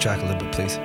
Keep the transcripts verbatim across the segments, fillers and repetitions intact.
track a little bit, please.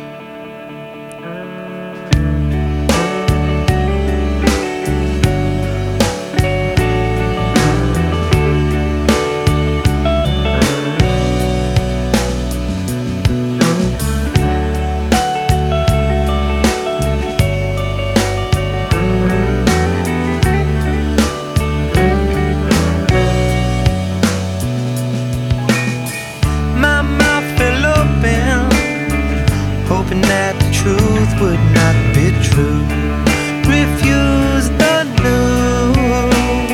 Hoping that the truth would not be true. Refuse the news.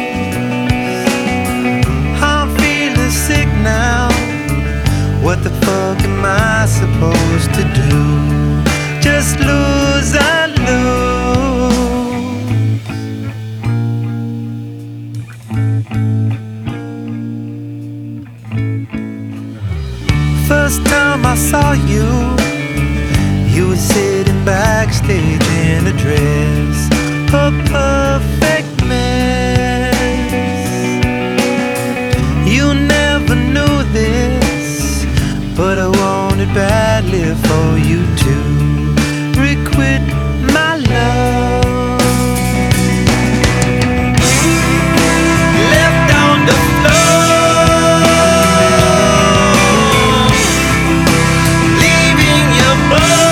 I'm feeling sick now. What the fuck am I supposed to do? Just lose and lose. First time I saw you, you were sitting backstage in a dress, a perfect mess. You never knew this, but I wanted badly for you to requite my love. Left on the floor, leaving your blood.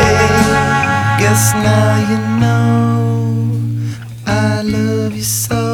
Now you know I love you so.